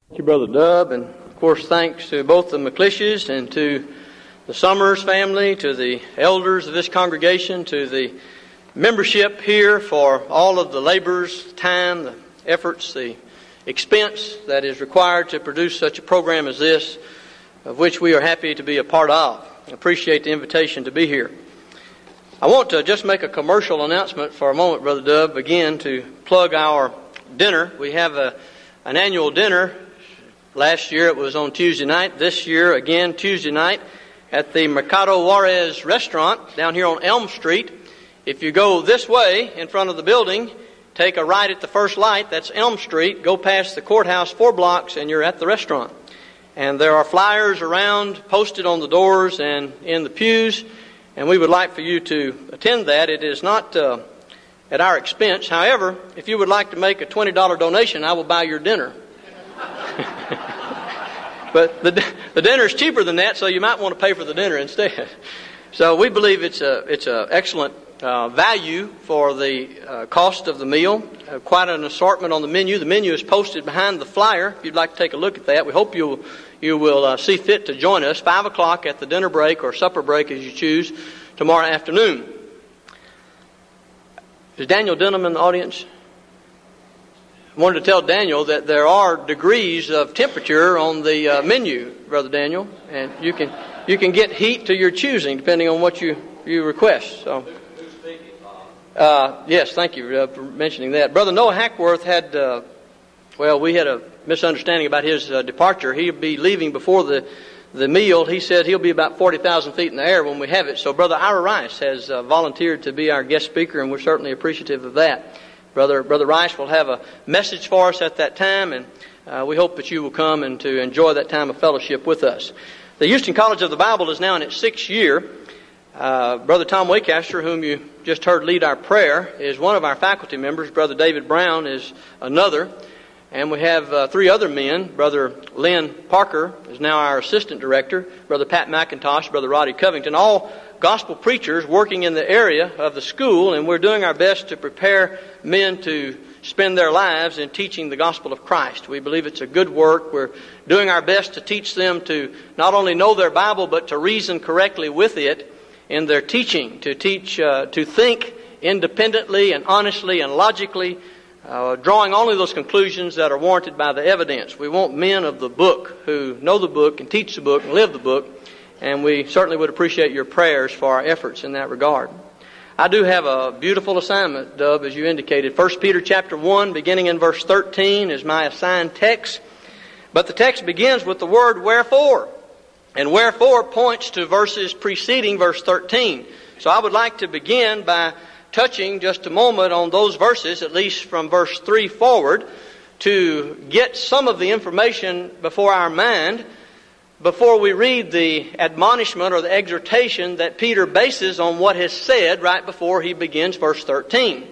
Thank you, Brother Dub, and of course thanks to both the McClishes and to the Summers family, to the elders of this congregation, to the membership here for all of the labors, time, the efforts, the expense that is required to produce such a program as this, of which we are happy to be a part of. I appreciate the invitation to be here. I want to just make a commercial announcement for a moment, Brother Dub, again to plug our dinner. We have an annual dinner. Last year it was on Tuesday night. This year again Tuesday night at the Mercado Juarez restaurant down here on Elm Street. If you go this way in front of the building, take a right at the first light, that's Elm Street, go past the courthouse 4 blocks and you're at the restaurant. And there are flyers around posted on the doors and in the pews, and we would like for you to attend that. It is not at our expense. However, if you would like to make a $20 donation, I will buy your dinner. But the dinner is cheaper than that, so you might want to pay for the dinner instead. So we believe it's a excellent value for the cost of the meal. Quite an assortment on the menu. The menu is posted behind the flyer. If you'd like to take a look at that, we hope you will see fit to join us 5 o'clock at the dinner break or supper break as you choose tomorrow afternoon. Is Daniel Denham in the audience? I wanted to tell Daniel that there are degrees of temperature on the menu, Brother Daniel, and you can get heat to your choosing depending on what you request. So, yes, thank you for mentioning that. Brother Noah Hackworth had, we had a misunderstanding about his departure. He'll be leaving before the meal. He said he'll be about 40,000 feet in the air when we have it. So Brother Ira Rice has volunteered to be our guest speaker, and we're certainly appreciative of that. Brother Rice will have a message for us at that time, and we hope that you will come and to enjoy that time of fellowship with us. The Houston College of the Bible is now in its 6th year. Brother Tom Waycaster, whom you just heard lead our prayer, is one of our faculty members. Brother David Brown is another. And we have 3 other men. Brother Lynn Parker is now our assistant director. Brother Pat McIntosh, Brother Roddy Covington, all gospel preachers working in the area of the school, and we're doing our best to prepare men to spend their lives in teaching the gospel of Christ. We believe it's a good work. We're doing our best to teach them to not only know their Bible, but to reason correctly with it in their teaching, to teach, to think independently and honestly and logically, drawing only those conclusions that are warranted by the evidence. We want men of the book who know the book and teach the book and live the book, and we certainly would appreciate your prayers for our efforts in that regard. I do have a beautiful assignment, Dub, as you indicated. 1 Peter chapter 1, beginning in verse 13, is my assigned text. But the text begins with the word wherefore. And wherefore points to verses preceding verse 13. So I would like to begin by touching just a moment on those verses, at least from verse 3 forward, to get some of the information before our mind before we read the admonishment or the exhortation that Peter bases on what is said right before he begins verse 13.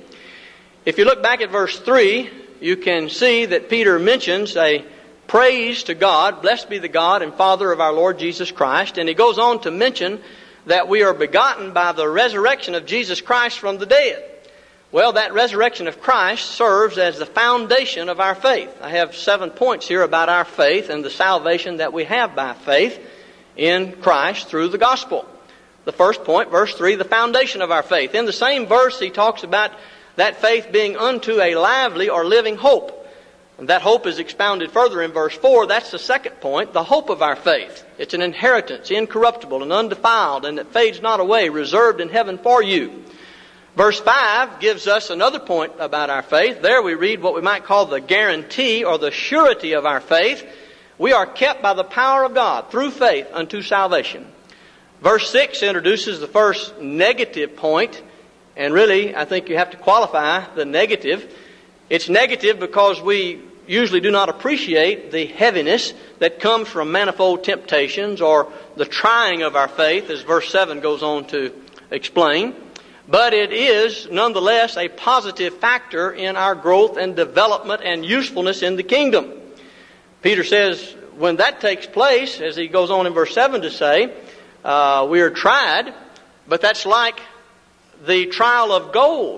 If you look back at verse 3, you can see that Peter mentions a praise to God, blessed be the God and Father of our Lord Jesus Christ, and he goes on to mention that we are begotten by the resurrection of Jesus Christ from the dead. Well, that resurrection of Christ serves as the foundation of our faith. I have 7 points here about our faith and the salvation that we have by faith in Christ through the gospel. The first point, verse 3, the foundation of our faith. In the same verse, he talks about that faith being unto a lively or living hope. And that hope is expounded further in verse 4. That's the second point, the hope of our faith. It's an inheritance, incorruptible and undefiled, and that fades not away, reserved in heaven for you. Verse 5 gives us another point about our faith. There we read what we might call the guarantee or the surety of our faith. We are kept by the power of God through faith unto salvation. Verse 6 introduces the first negative point, and really I think you have to qualify the negative. It's negative because we usually do not appreciate the heaviness that comes from manifold temptations or the trying of our faith, as verse 7 goes on to explain. But it is nonetheless a positive factor in our growth and development and usefulness in the kingdom. Peter says when that takes place, as he goes on in verse 7 to say, we are tried, but that's like the trial of gold.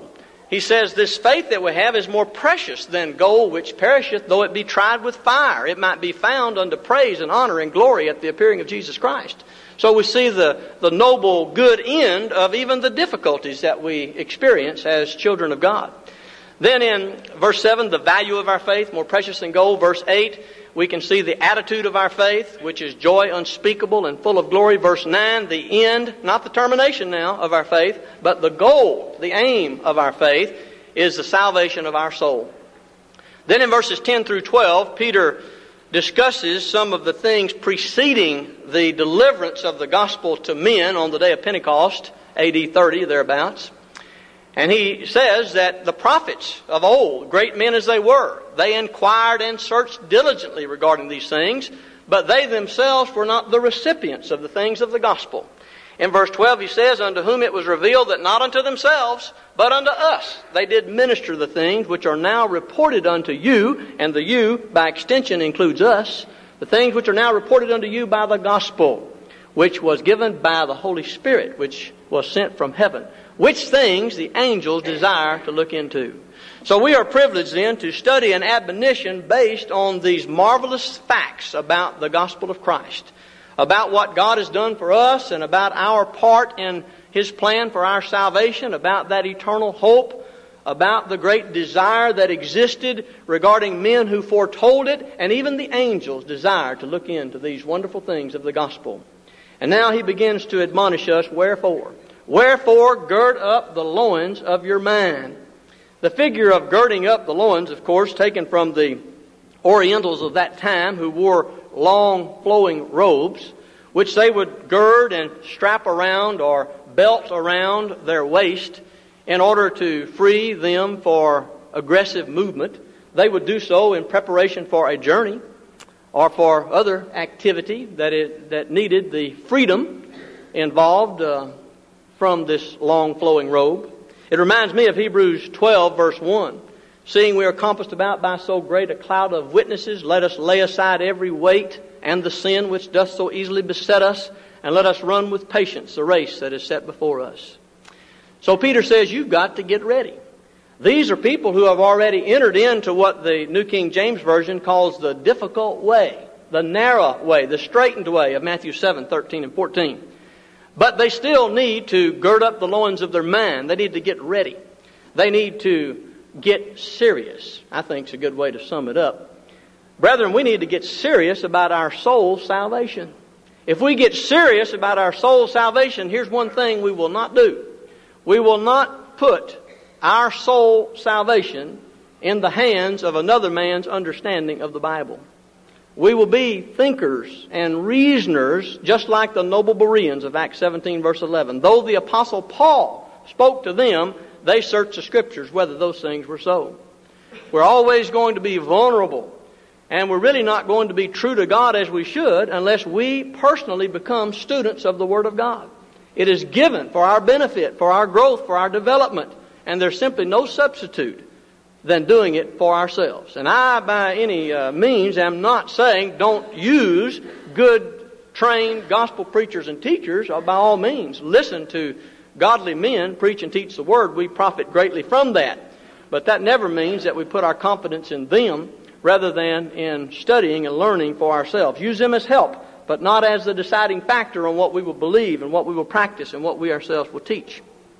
He says, this faith that we have is more precious than gold which perisheth, though it be tried with fire. It might be found unto praise and honor and glory at the appearing of Jesus Christ. So we see the noble good end of even the difficulties that we experience as children of God. Then in verse 7, the value of our faith, more precious than gold. Verse 8, we can see the attitude of our faith, which is joy unspeakable and full of glory. Verse 9, the end, not the termination now of our faith, but the goal, the aim of our faith is the salvation of our soul. Then in verses 10 through 12, Peter discusses some of the things preceding the deliverance of the gospel to men on the day of Pentecost, AD 30, thereabouts. And he says that the prophets of old, great men as they were, they inquired and searched diligently regarding these things, but they themselves were not the recipients of the things of the gospel. In verse 12 he says, unto whom it was revealed that not unto themselves, but unto us they did minister the things which are now reported unto you, and the you, by extension, includes us, the things which are now reported unto you by the gospel, which was given by the Holy Spirit, which was sent from heaven, which things the angels desire to look into. So we are privileged then to study an admonition based on these marvelous facts about the gospel of Christ, about what God has done for us and about our part in His plan for our salvation, about that eternal hope, about the great desire that existed regarding men who foretold it, and even the angels desire to look into these wonderful things of the gospel. And now he begins to admonish us, wherefore? Wherefore, gird up the loins of your mind. The figure of girding up the loins, of course, taken from the Orientals of that time who wore long flowing robes, which they would gird and strap around or belt around their waist in order to free them for aggressive movement. They would do so in preparation for a journey or for other activity that needed the freedom involved from this long flowing robe. It reminds me of Hebrews 12 verse 1. Seeing we are compassed about by so great a cloud of witnesses, let us lay aside every weight and the sin which doth so easily beset us, and let us run with patience the race that is set before us. So Peter says you've got to get ready. These are people who have already entered into what the New King James Version calls the difficult way, the narrow way, the straightened way of Matthew 7, 13 and 14. But they still need to gird up the loins of their mind. They need to get ready. They need to get serious. I think it's a good way to sum it up. Brethren, we need to get serious about our soul's salvation. If we get serious about our soul's salvation, here's one thing we will not do. We will not put our soul salvation in the hands of another man's understanding of the Bible. We will be thinkers and reasoners, just like the noble Bereans of Acts 17, verse 11. Though the Apostle Paul spoke to them, they searched the Scriptures whether those things were so. We're always going to be vulnerable, and we're really not going to be true to God as we should unless we personally become students of the Word of God. It is given for our benefit, for our growth, for our development, and there's simply no substitute than doing it for ourselves. And I, by any means, am not saying don't use good, trained gospel preachers and teachers. By all means, listen to godly men preach and teach the Word. We profit greatly from that. But that never means that we put our confidence in them rather than in studying and learning for ourselves. Use them as help, but not as the deciding factor on what we will believe and what we will practice and what we ourselves will teach.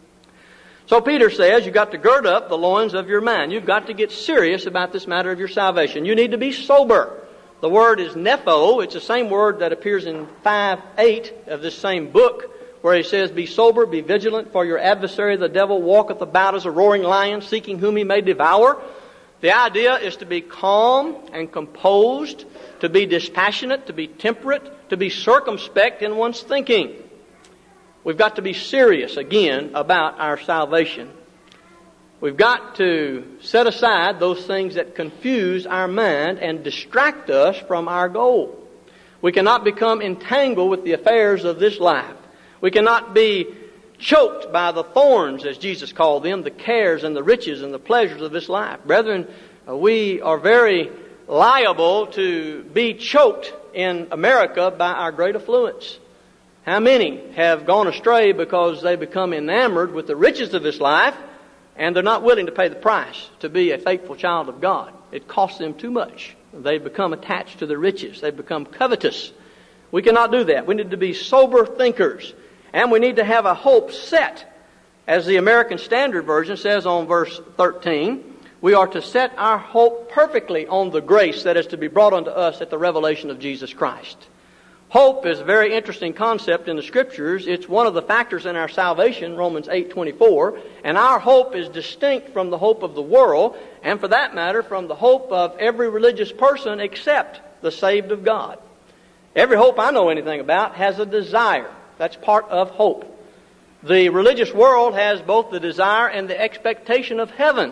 So Peter says you've got to gird up the loins of your mind. You've got to get serious about this matter of your salvation. You need to be sober. The word is nepho. It's the same word that appears in 5:8 of this same book, where he says, be sober, be vigilant, for your adversary the devil walketh about as a roaring lion, seeking whom he may devour. The idea is to be calm and composed, to be dispassionate, to be temperate, to be circumspect in one's thinking. We've got to be serious, again, about our salvation. We've got to set aside those things that confuse our mind and distract us from our goal. We cannot become entangled with the affairs of this life. We cannot be choked by the thorns, as Jesus called them, the cares and the riches and the pleasures of this life. Brethren, we are very liable to be choked in America by our great affluence. How many have gone astray because they become enamored with the riches of this life and they're not willing to pay the price to be a faithful child of God. It costs them too much. They become attached to the riches. They become covetous. We cannot do that. We need to be sober thinkers, and we need to have a hope set. As the American Standard Version says on verse 13, we are to set our hope perfectly on the grace that is to be brought unto us at the revelation of Jesus Christ. Hope is a very interesting concept in the Scriptures. It's one of the factors in our salvation, Romans 8:24, and our hope is distinct from the hope of the world, and for that matter, from the hope of every religious person except the saved of God. Every hope I know anything about has a desire. That's part of hope. The religious world has both the desire and the expectation of heaven.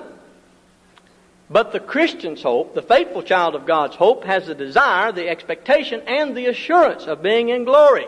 But the Christian's hope, the faithful child of God's hope, has the desire, the expectation, and the assurance of being in glory.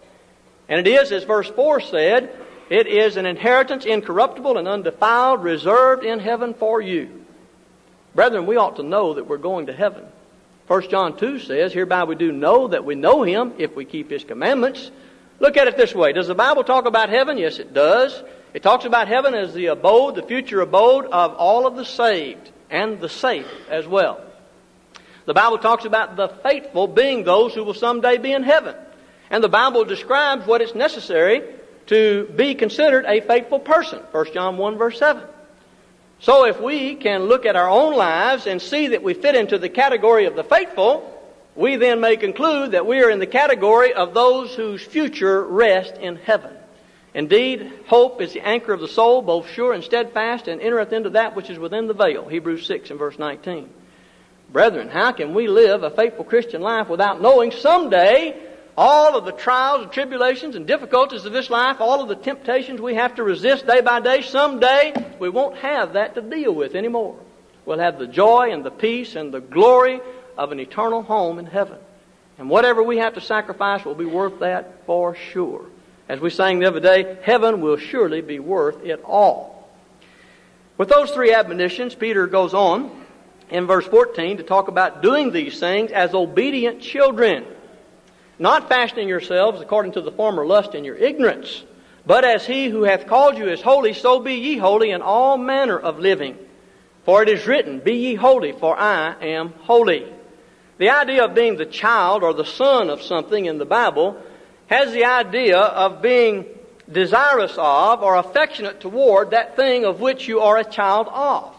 And it is, as verse 4 said, it is an inheritance incorruptible and undefiled, reserved in heaven for you. Brethren, we ought to know that we're going to heaven. 1 John 2 says, hereby we do know that we know Him if we keep His commandments. Look at it this way. Does the Bible talk about heaven? Yes, it does. It talks about heaven as the abode, the future abode of all of the saved and the safe as well. The Bible talks about the faithful being those who will someday be in heaven. And the Bible describes what is necessary to be considered a faithful person. 1 John 1 verse 7. So if we can look at our own lives and see that we fit into the category of the faithful, we then may conclude that we are in the category of those whose future rest in heaven. Indeed, hope is the anchor of the soul, both sure and steadfast, and entereth into that which is within the veil. Hebrews 6 and verse 19. Brethren, how can we live a faithful Christian life without knowing someday all of the trials and tribulations and difficulties of this life, all of the temptations we have to resist day by day, someday we won't have that to deal with anymore. We'll have the joy and the peace and the glory of an eternal home in heaven. And whatever we have to sacrifice will be worth that for sure. As we sang the other day, heaven will surely be worth it all. With those three admonitions, Peter goes on in verse 14 to talk about doing these things as obedient children, not fashioning yourselves according to the former lust in your ignorance, but as He who hath called you is holy, so be ye holy in all manner of living. For it is written, be ye holy, for I am holy. The idea of being the child or the son of something in the Bible has the idea of being desirous of or affectionate toward that thing of which you are a child of.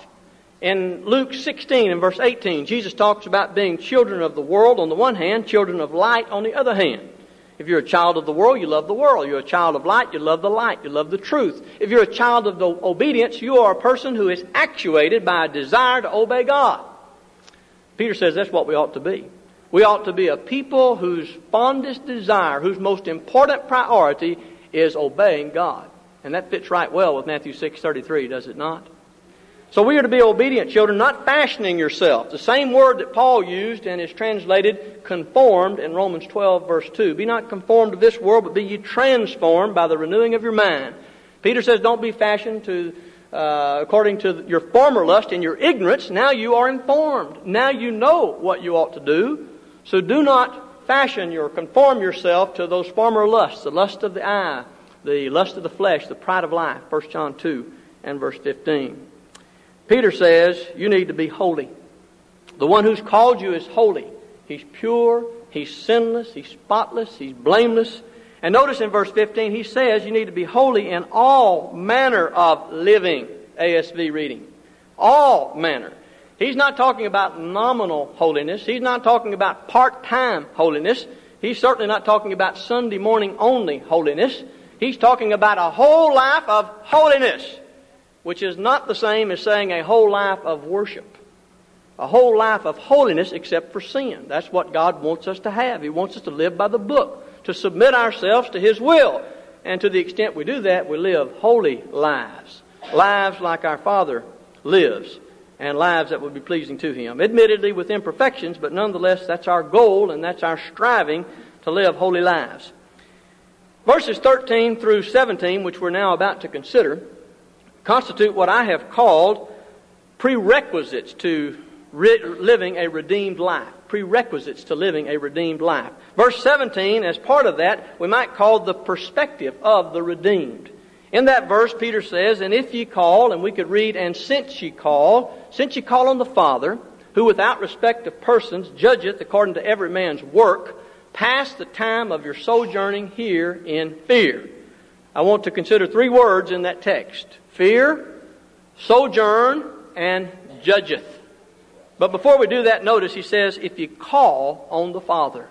In Luke 16 and verse 18, Jesus talks about being children of the world on the one hand, children of light on the other hand. If you're a child of the world, you love the world. You're a child of light, you love the light, you love the truth. If you're a child of the obedience, you are a person who is actuated by a desire to obey God. Peter says that's what we ought to be. We ought to be a people whose fondest desire, whose most important priority is obeying God. And that fits right well with Matthew 6:33, does it not? So we are to be obedient children, not fashioning yourself. The same word that Paul used and is translated conformed in Romans 12 verse 2. Be not conformed to this world, but be ye transformed by the renewing of your mind. Peter says don't be fashioned to according to your former lust and your ignorance. Now you are informed. Now you know what you ought to do. So do not fashion or conform yourself to those former lusts, the lust of the eye, the lust of the flesh, the pride of life. 1 John 2 and verse 15. Peter says you need to be holy. The one who's called you is holy. He's pure, he's sinless, he's spotless, he's blameless. And notice in verse 15 he says you need to be holy in all manner of living. ASV reading. All manner. He's not talking about nominal holiness. He's not talking about part-time holiness. He's certainly not talking about Sunday morning only holiness. He's talking about a whole life of holiness, which is not the same as saying a whole life of worship. A whole life of holiness except for sin. That's what God wants us to have. He wants us to live by the book, to submit ourselves to His will. And to the extent we do that, we live holy lives. Lives like our Father lives. And lives that would be pleasing to Him. Admittedly with imperfections, but nonetheless that's our goal and that's our striving to live holy lives. Verses 13 through 17, which we're now about to consider, constitute what I have called prerequisites to living a redeemed life. Prerequisites to living a redeemed life. Verse 17, as part of that, we might call the perspective of the redeemed. In that verse, Peter says, "And if ye call," and we could read, "and since ye call on the Father, who without respect of persons judgeth according to every man's work, pass the time of your sojourning here in fear." I want to consider three words in that text: fear, sojourn, and judgeth. But before we do that, notice he says, if you call on the Father.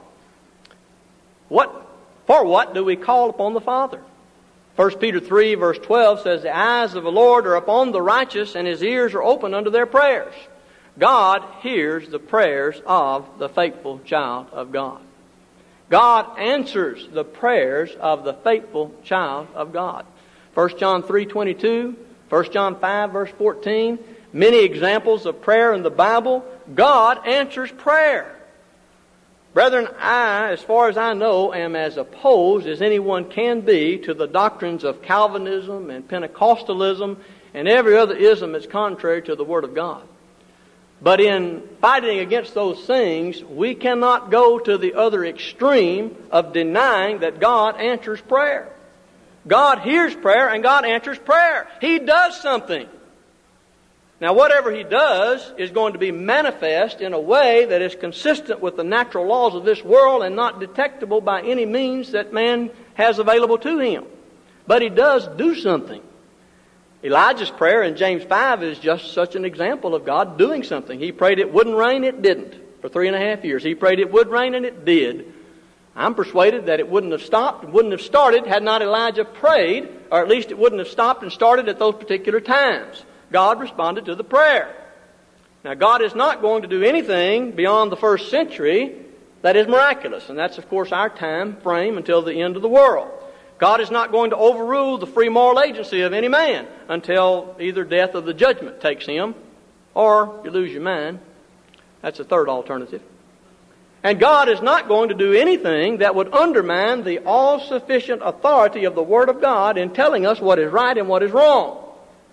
For what do we call upon the Father? 1 Peter 3 verse 12 says, "The eyes of the Lord are upon the righteous, and His ears are open unto their prayers." God hears the prayers of the faithful child of God. God answers the prayers of the faithful child of God. 1 John 3:22, 1 John 5 verse 14, many examples of prayer in the Bible. God answers prayer. Brethren, I, as far as I know, am as opposed as anyone can be to the doctrines of Calvinism and Pentecostalism and every other ism that's contrary to the Word of God. But in fighting against those things, we cannot go to the other extreme of denying that God answers prayer. God hears prayer and God answers prayer. He does something. Now, whatever He does is going to be manifest in a way that is consistent with the natural laws of this world and not detectable by any means that man has available to him. But He does do something. Elijah's prayer in James 5 is just such an example of God doing something. He prayed it wouldn't rain, it didn't. For 3.5 years. He prayed it would rain, and it did. I'm persuaded that it wouldn't have stopped, wouldn't have started had not Elijah prayed, or at least it wouldn't have stopped and started at those particular times. God responded to the prayer. Now, God is not going to do anything beyond the first century that is miraculous. And that's, of course, our time frame until the end of the world. God is not going to overrule the free moral agency of any man until either death or the judgment takes him, or you lose your mind. That's the third alternative. And God is not going to do anything that would undermine the all-sufficient authority of the Word of God in telling us what is right and what is wrong.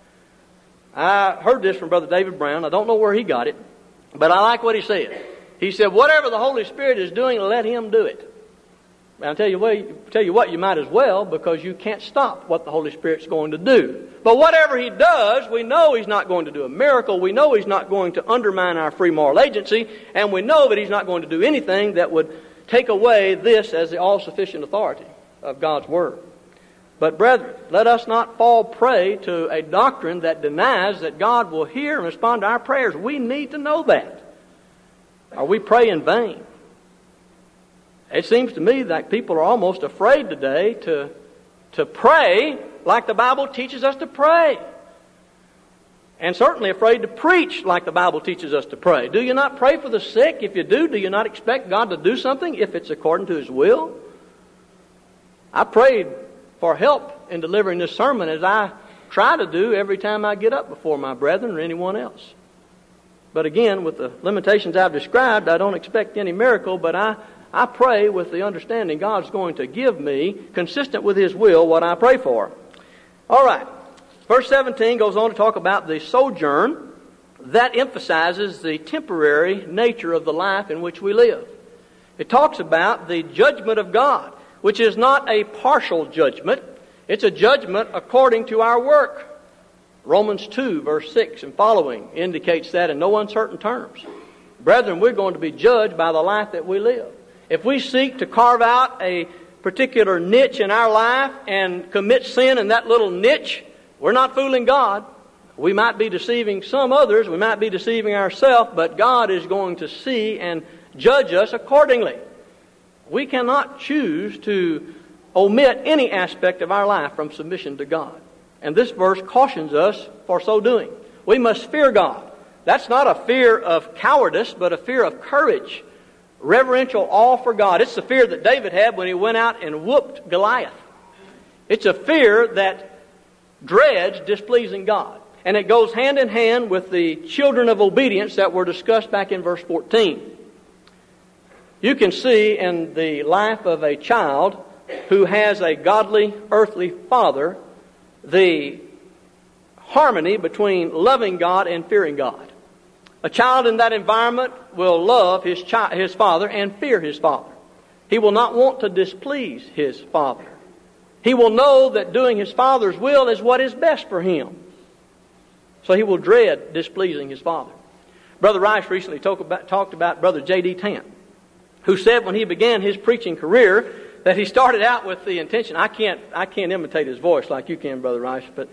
I heard this from Brother David Brown. I don't know where he got it, but I like what he said. He said, whatever the Holy Spirit is doing, let Him do it. And I'll tell you what, you might as well, because you can't stop what the Holy Spirit's going to do. But whatever He does, we know He's not going to do a miracle. We know He's not going to undermine our free moral agency. And we know that He's not going to do anything that would take away this as the all-sufficient authority of God's Word. But brethren, let us not fall prey to a doctrine that denies that God will hear and respond to our prayers. We need to know that. Or we pray in vain. It seems to me that people are almost afraid today to pray like the Bible teaches us to pray. And certainly afraid to preach like the Bible teaches us to pray. Do you not pray for the sick? If you do you not expect God to do something if it's according to His will? I prayed for help in delivering this sermon, as I try to do every time I get up before my brethren or anyone else. But again, with the limitations I've described, I don't expect any miracle, but I pray with the understanding God's going to give me, consistent with His will, what I pray for. All right. Verse 17 goes on to talk about the sojourn. That emphasizes the temporary nature of the life in which we live. It talks about the judgment of God, which is not a partial judgment. It's a judgment according to our work. Romans 2, verse 6 and following indicates that in no uncertain terms. Brethren, we're going to be judged by the life that we live. If we seek to carve out a particular niche in our life and commit sin in that little niche, we're not fooling God. We might be deceiving some others, we might be deceiving ourselves, but God is going to see and judge us accordingly. We cannot choose to omit any aspect of our life from submission to God. And this verse cautions us for so doing. We must fear God. That's not a fear of cowardice, but a fear of courage. Reverential awe for God. It's the fear that David had when he went out and whooped Goliath. It's a fear that dreads displeasing God. And it goes hand in hand with the children of obedience that were discussed back in verse 14. You can see in the life of a child who has a godly earthly father the harmony between loving God and fearing God. A child in that environment will love his father and fear his father. He will not want to displease his father. He will know that doing his Father's will is what is best for him. So he will dread displeasing his Father. Brother Rice recently talked about Brother J.D. Tant, who said when he began his preaching career that he started out with the intention. I can't imitate his voice like you can, Brother Rice, but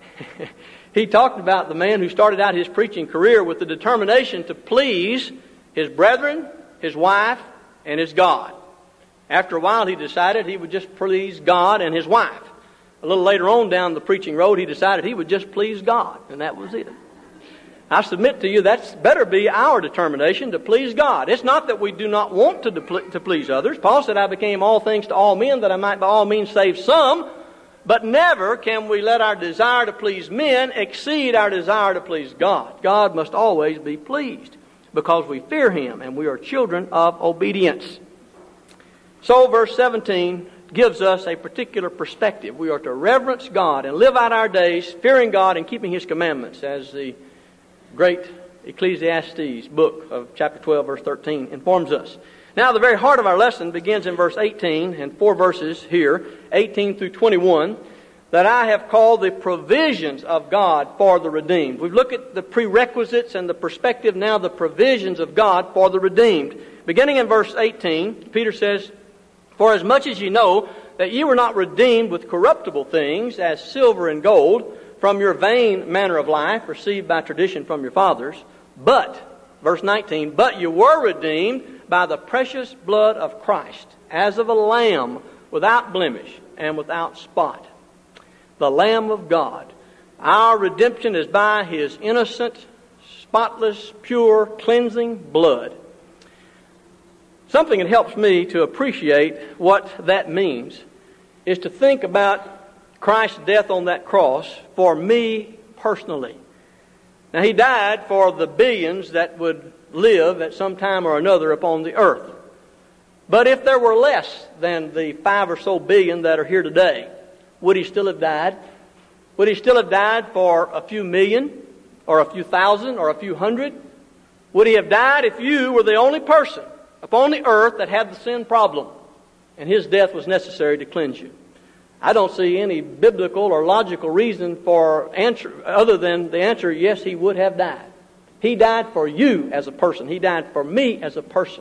he talked about the man who started out his preaching career with the determination to please his brethren, his wife, and his God. After a while, he decided he would just please God and his wife. A little later on down the preaching road, he decided he would just please God, and that was it. I submit to you, that's better be our determination to please God. It's not that we do not want to please others. Paul said, I became all things to all men that I might by all means save some. But never can we let our desire to please men exceed our desire to please God. God must always be pleased because we fear Him and we are children of obedience. So verse 17 gives us a particular perspective. We are to reverence God and live out our days fearing God and keeping His commandments, as the great Ecclesiastes book of chapter 12, verse 13 informs us. Now, the very heart of our lesson begins in verse 18, and 4 verses here, 18 through 21, that I have called the provisions of God for the redeemed. We've looked at the prerequisites and the perspective, now the provisions of God for the redeemed. Beginning in verse 18, Peter says, For as much as ye know that ye were not redeemed with corruptible things, as silver and gold, from your vain manner of life, received by tradition from your fathers, but, verse 19, but you were redeemed by the precious blood of Christ, as of a lamb without blemish and without spot. The Lamb of God. Our redemption is by His innocent, spotless, pure, cleansing blood. Something that helps me to appreciate what that means is to think about Christ's death on that cross for me personally. Now, He died for the billions that would live at some time or another upon the earth. But if there were less than the 5 or so billion that are here today, would He still have died? Would He still have died for a few million, or a few thousand, or a few hundred? Would He have died if you were the only person upon the earth that had the sin problem, and His death was necessary to cleanse you? I don't see any biblical or logical reason for answer other than the answer, yes, He would have died. He died for you as a person. He died for me as a person.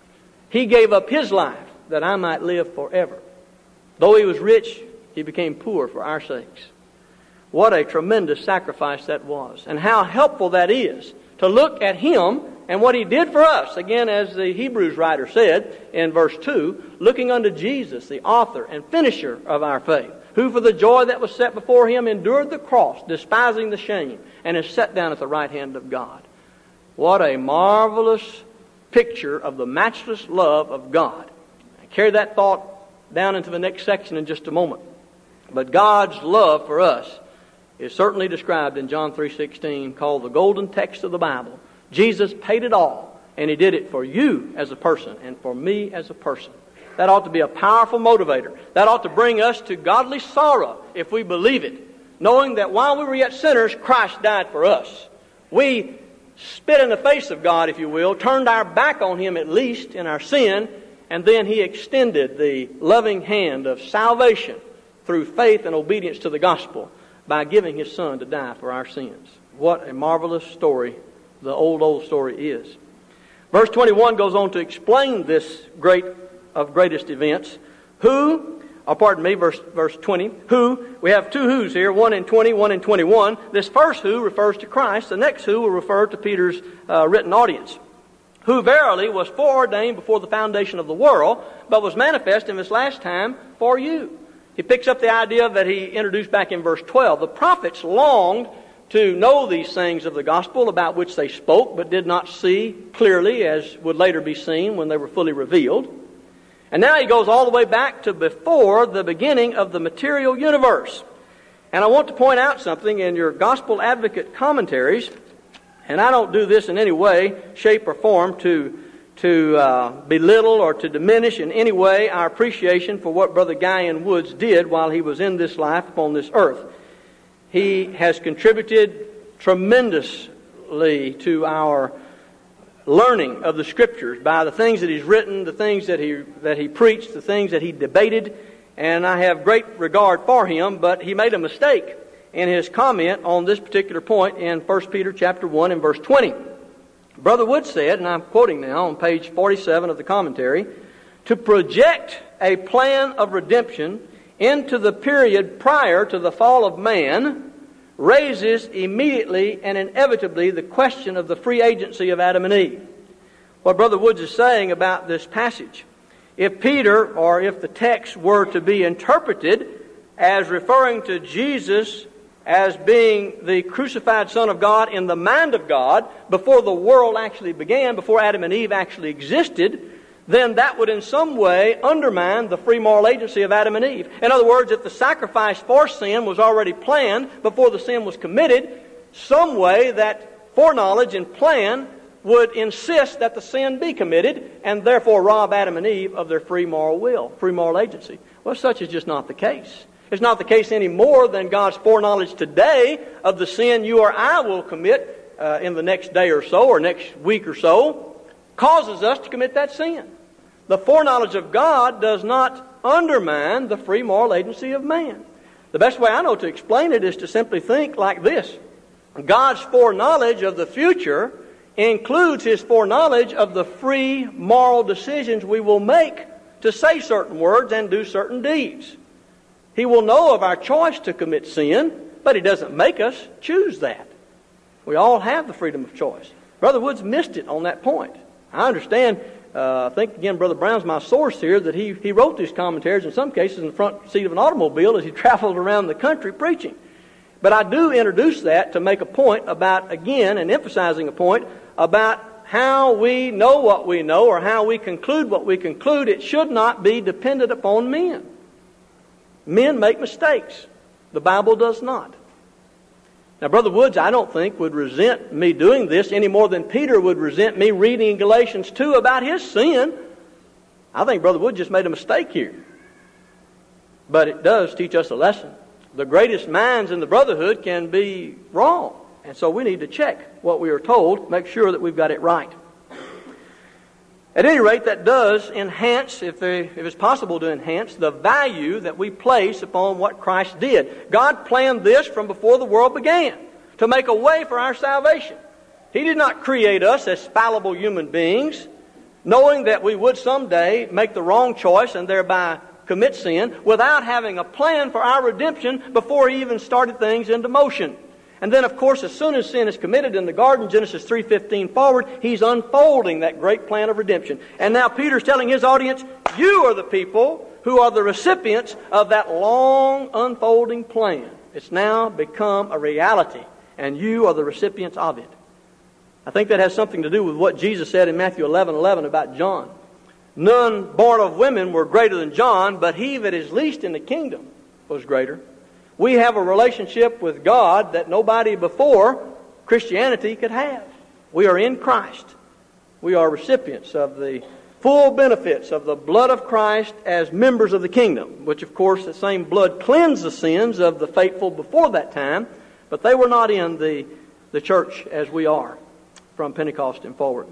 He gave up His life that I might live forever. Though He was rich, He became poor for our sakes. What a tremendous sacrifice that was. And how helpful that is to look at Him and what He did for us. Again, as the Hebrews writer said in verse 2, looking unto Jesus, the author and finisher of our faith, who for the joy that was set before Him endured the cross, despising the shame, and is set down at the right hand of God. What a marvelous picture of the matchless love of God. I carry that thought down into the next section in just a moment. But God's love for us is certainly described in John 3:16, called the golden text of the Bible. Jesus paid it all, and He did it for you as a person and for me as a person. That ought to be a powerful motivator. That ought to bring us to godly sorrow if we believe it, knowing that while we were yet sinners, Christ died for us. We spit in the face of God, if you will, turned our back on Him at least in our sin, and then He extended the loving hand of salvation through faith and obedience to the gospel by giving His Son to die for our sins. What a marvelous story the old story is. Verse 21 goes on to explain this greatest events. Verse 20, who, we have two who's here, one in 20, one in 21. This first who refers to Christ. The next who will refer to Peter's written audience. Who verily was foreordained before the foundation of the world, but was manifest in this last time for you. He picks up the idea that he introduced back in verse 12. The prophets longed to know these things of the gospel about which they spoke, but did not see clearly, as would later be seen when they were fully revealed. And now he goes all the way back to before the beginning of the material universe. And I want to point out something in your Gospel Advocate commentaries, and I don't do this in any way, shape, or form to belittle or to diminish in any way our appreciation for what Brother Guyan Woods did while he was in this life upon this earth. He has contributed tremendously to our learning of the Scriptures by the things that he's written, the things that he preached, the things that he debated, and I have great regard for him, but he made a mistake in his comment on this particular point in 1 Peter chapter 1 and verse 20. Brother Wood said, and I'm quoting now on page 47 of the commentary, to project a plan of redemption into the period prior to the fall of man raises immediately and inevitably the question of the free agency of Adam and Eve. What Brother Woods is saying about this passage, if Peter, or if the text were to be interpreted as referring to Jesus as being the crucified Son of God in the mind of God before the world actually began, before Adam and Eve actually existed, then that would in some way undermine the free moral agency of Adam and Eve. In other words, if the sacrifice for sin was already planned before the sin was committed, some way that foreknowledge and plan would insist that the sin be committed and therefore rob Adam and Eve of their free moral will, free moral agency. Well, such is just not the case. It's not the case any more than God's foreknowledge today of the sin you or I will commit in the next day or so or next week or so causes us to commit that sin. The foreknowledge of God does not undermine the free moral agency of man. The best way I know to explain it is to simply think like this. God's foreknowledge of the future includes His foreknowledge of the free moral decisions we will make to say certain words and do certain deeds. He will know of our choice to commit sin, but He doesn't make us choose that. We all have the freedom of choice. Brother Woods missed it on that point. I understand, I think again Brother Brown's my source here, that he wrote these commentaries in some cases in the front seat of an automobile as he traveled around the country preaching. But I do introduce that to make a point about, again, and emphasizing a point about how we know what we know or how we conclude what we conclude. It should not be dependent upon men. Men make mistakes. The Bible does not. Now, Brother Woods, I don't think, would resent me doing this any more than Peter would resent me reading in Galatians 2 about his sin. I think Brother Woods just made a mistake here. But it does teach us a lesson. The greatest minds in the brotherhood can be wrong. And so we need to check what we are told, make sure that we've got it right. At any rate, that does enhance, if it's possible to enhance, the value that we place upon what Christ did. God planned this from before the world began, to make a way for our salvation. He did not create us as fallible human beings, knowing that we would someday make the wrong choice and thereby commit sin, without having a plan for our redemption before He even started things into motion. And then, of course, as soon as sin is committed in the garden, Genesis 3:15 forward, He's unfolding that great plan of redemption. And now Peter's telling his audience, you are the people who are the recipients of that long unfolding plan. It's now become a reality, and you are the recipients of it. I think that has something to do with what Jesus said in Matthew 11:11 about John. None born of women were greater than John, but he that is least in the kingdom was greater. We have a relationship with God that nobody before Christianity could have. We are in Christ. We are recipients of the full benefits of the blood of Christ as members of the kingdom, which of course the same blood cleansed the sins of the faithful before that time, but they were not in the church as we are from Pentecost and forward.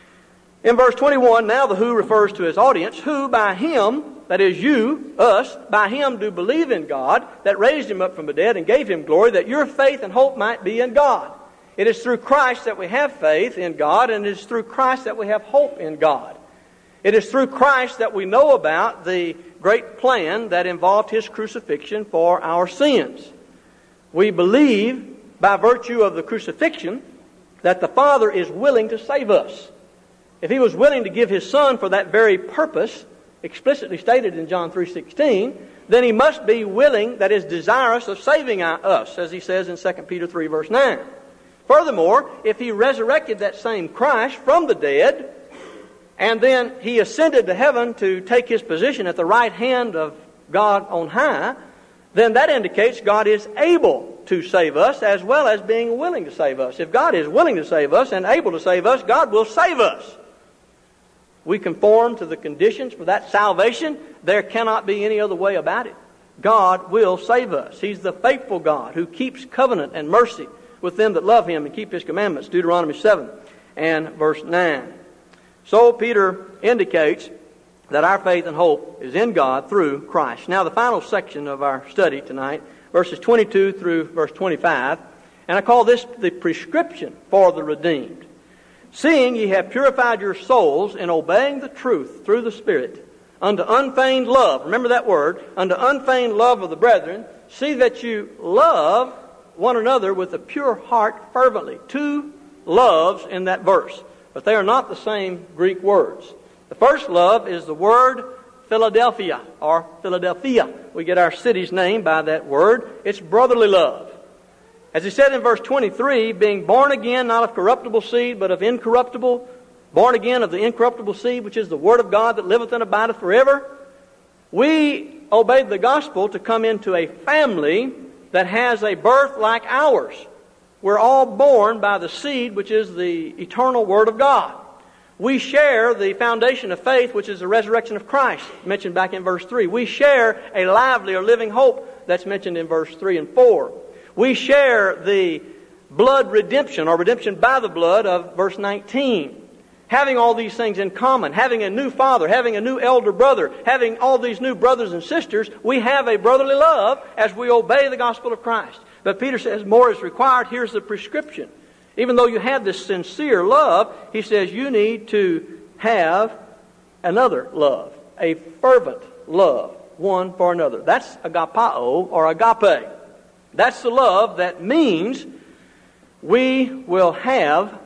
In verse 21, now the who refers to his audience, who by Him, that is you, us, by Him do believe in God, that raised Him up from the dead and gave Him glory, that your faith and hope might be in God. It is through Christ that we have faith in God, and it is through Christ that we have hope in God. It is through Christ that we know about the great plan that involved His crucifixion for our sins. We believe, by virtue of the crucifixion, that the Father is willing to save us. If He was willing to give His Son for that very purpose, explicitly stated in John 3:16, then He must be willing, that is desirous of saving us, as He says in 2 Peter 3 verse 9. Furthermore, if He resurrected that same Christ from the dead, and then He ascended to heaven to take His position at the right hand of God on high, then that indicates God is able to save us as well as being willing to save us. If God is willing to save us and able to save us, God will save us. We conform to the conditions for that salvation. There cannot be any other way about it. God will save us. He's the faithful God who keeps covenant and mercy with them that love Him and keep His commandments. Deuteronomy 7 and verse 9. So Peter indicates that our faith and hope is in God through Christ. Now, the final section of our study tonight, verses 22 through verse 25, and I call this the prescription for the redeemed. Seeing ye have purified your souls in obeying the truth through the Spirit, unto unfeigned love, remember that word, unto unfeigned love of the brethren, see that you love one another with a pure heart fervently. Two loves in that verse, but they are not the same Greek words. The first love is the word Philadelphia, or Philadelphia. We get our city's name by that word. It's brotherly love. As he said in verse 23, being born again, not of corruptible seed, but of incorruptible, born again of the incorruptible seed, which is the word of God that liveth and abideth forever. We obeyed the gospel to come into a family that has a birth like ours. We're all born by the seed, which is the eternal word of God. We share the foundation of faith, which is the resurrection of Christ, mentioned back in verse 3. We share a lively or living hope that's mentioned in verse 3 and 4. We share the blood redemption, or redemption by the blood, of verse 19. Having all these things in common, having a new father, having a new elder brother, having all these new brothers and sisters, we have a brotherly love as we obey the gospel of Christ. But Peter says more is required. Here's the prescription. Even though you have this sincere love, he says you need to have another love, a fervent love, one for another. That's agapao, or agape. That's the love that means we will have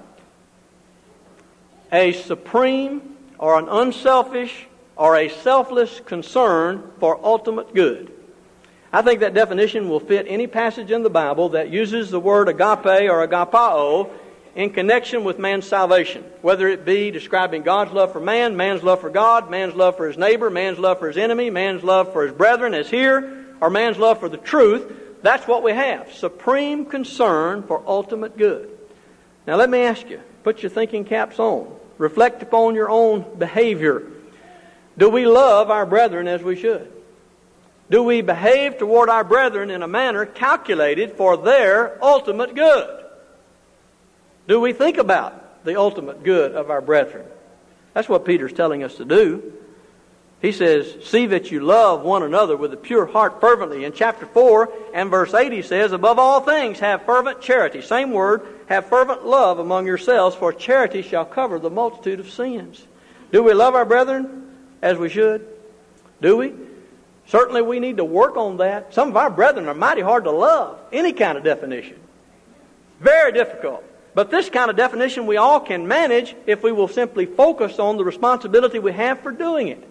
a supreme or an unselfish or a selfless concern for ultimate good. I think that definition will fit any passage in the Bible that uses the word agape or agapao in connection with man's salvation, whether it be describing God's love for man, man's love for God, man's love for his neighbor, man's love for his enemy, man's love for his brethren as here, or man's love for the truth. That's what we have, supreme concern for ultimate good. Now let me ask you, put your thinking caps on. Reflect upon your own behavior. Do we love our brethren as we should? Do we behave toward our brethren in a manner calculated for their ultimate good? Do we think about the ultimate good of our brethren? That's what Peter's telling us to do. He says, see that you love one another with a pure heart fervently. In chapter 4 and verse 8 he says, above all things have fervent charity. Same word, have fervent love among yourselves, for charity shall cover the multitude of sins. Do we love our brethren as we should? Do we? Certainly we need to work on that. Some of our brethren are mighty hard to love. Any kind of definition. Very difficult. But this kind of definition we all can manage if we will simply focus on the responsibility we have for doing it.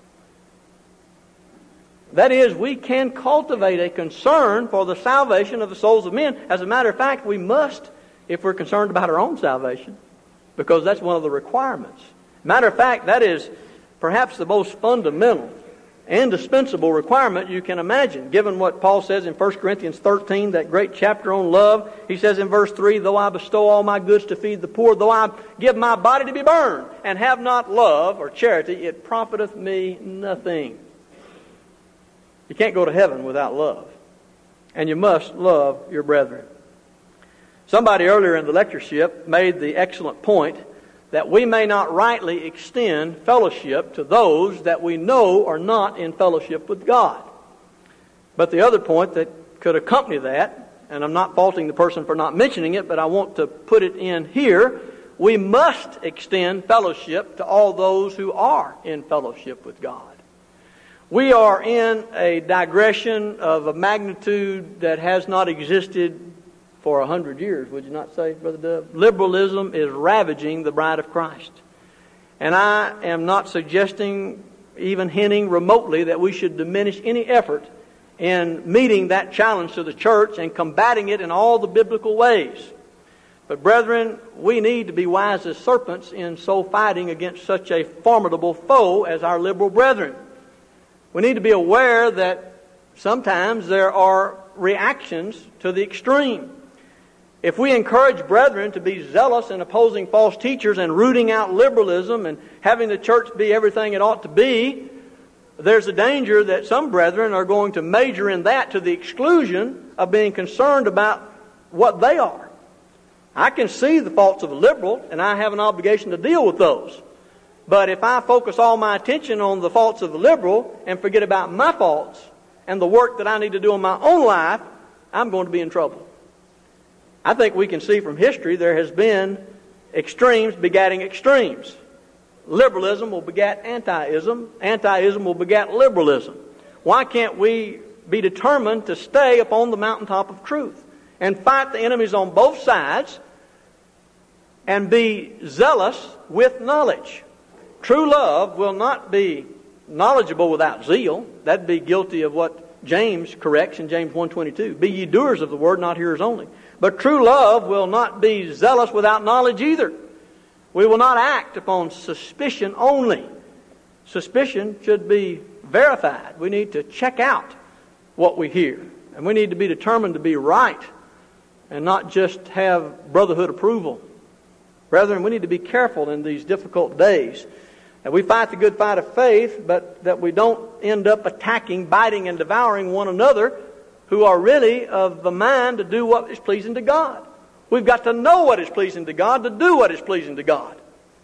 That is, we can cultivate a concern for the salvation of the souls of men. As a matter of fact, we must if we're concerned about our own salvation, because that's one of the requirements. Matter of fact, that is perhaps the most fundamental, indispensable requirement you can imagine, given what Paul says in 1 Corinthians 13, that great chapter on love. He says in verse 3, though I bestow all my goods to feed the poor, though I give my body to be burned, and have not love or charity, it profiteth me nothing. You can't go to heaven without love. And you must love your brethren. Somebody earlier in the lectureship made the excellent point that we may not rightly extend fellowship to those that we know are not in fellowship with God. But the other point that could accompany that, and I'm not faulting the person for not mentioning it, but I want to put it in here, we must extend fellowship to all those who are in fellowship with God. We are in a digression of a magnitude that has not existed for 100 years, would you not say, Brother Dove? Liberalism is ravaging the bride of Christ. And I am not suggesting, even hinting remotely, that we should diminish any effort in meeting that challenge to the church and combating it in all the biblical ways. But brethren, we need to be wise as serpents in so fighting against such a formidable foe as our liberal brethren. We need to be aware that sometimes there are reactions to the extreme. If we encourage brethren to be zealous in opposing false teachers and rooting out liberalism and having the church be everything it ought to be, there's a danger that some brethren are going to major in that to the exclusion of being concerned about what they are. I can see the faults of a liberal, and I have an obligation to deal with those. But if I focus all my attention on the faults of the liberal and forget about my faults and the work that I need to do in my own life, I'm going to be in trouble. I think we can see from history there has been extremes begatting extremes. Liberalism will begat anti-ism. Anti-ism will begat liberalism. Why can't we be determined to stay upon the mountaintop of truth and fight the enemies on both sides and be zealous with knowledge? True love will not be knowledgeable without zeal. That'd be guilty of what James corrects in James 1:22. Be ye doers of the word, not hearers only. But true love will not be zealous without knowledge either. We will not act upon suspicion only. Suspicion should be verified. We need to check out what we hear. And we need to be determined to be right and not just have brotherhood approval. Brethren, we need to be careful in these difficult days. And we fight the good fight of faith, but that we don't end up attacking, biting, and devouring one another who are really of the mind to do what is pleasing to God. We've got to know what is pleasing to God to do what is pleasing to God.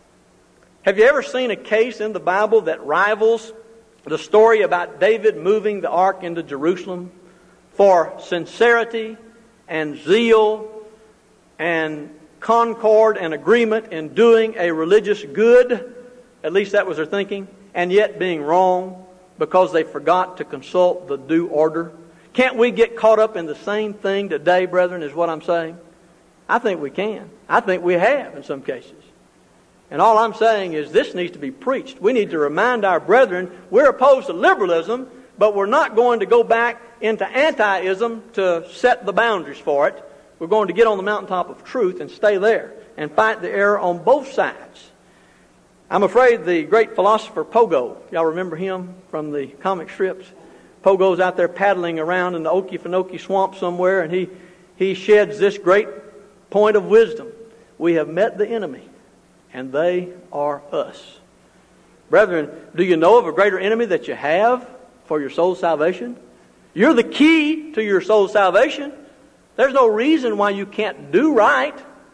Have you ever seen a case in the Bible that rivals the story about David moving the ark into Jerusalem for sincerity and zeal and concord and agreement in doing a religious good? At least that was their thinking. And yet being wrong because they forgot to consult the due order. Can't we get caught up in the same thing today, brethren, is what I'm saying? I think we can. I think we have in some cases. And all I'm saying is this needs to be preached. We need to remind our brethren we're opposed to liberalism, but we're not going to go back into anti-ism to set the boundaries for it. We're going to get on the mountaintop of truth and stay there and fight the error on both sides. I'm afraid the great philosopher Pogo, y'all remember him from the comic strips? Pogo's out there paddling around in the Okefenokee swamp somewhere, and he sheds this great point of wisdom. We have met the enemy, and they are us. Brethren, do you know of a greater enemy that you have for your soul's salvation? You're the key to your soul's salvation. There's no reason why you can't do right.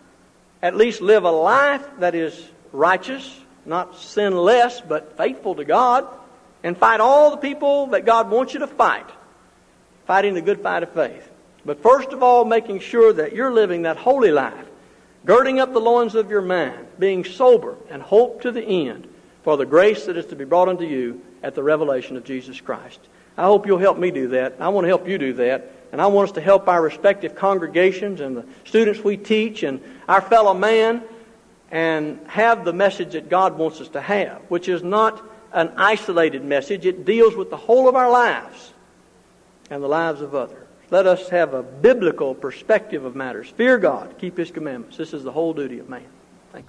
At least live a life that is righteous, not sinless, but faithful to God. And fight all the people that God wants you to fight. Fighting the good fight of faith. But first of all, making sure that you're living that holy life. Girding up the loins of your mind. Being sober and hope to the end for the grace that is to be brought unto you at the revelation of Jesus Christ. I hope you'll help me do that. I want to help you do that. And I want us to help our respective congregations and the students we teach and our fellow man and have the message that God wants us to have, which is not an isolated message. It deals with the whole of our lives and the lives of others. Let us have a biblical perspective of matters. Fear God, keep His commandments. This is the whole duty of man.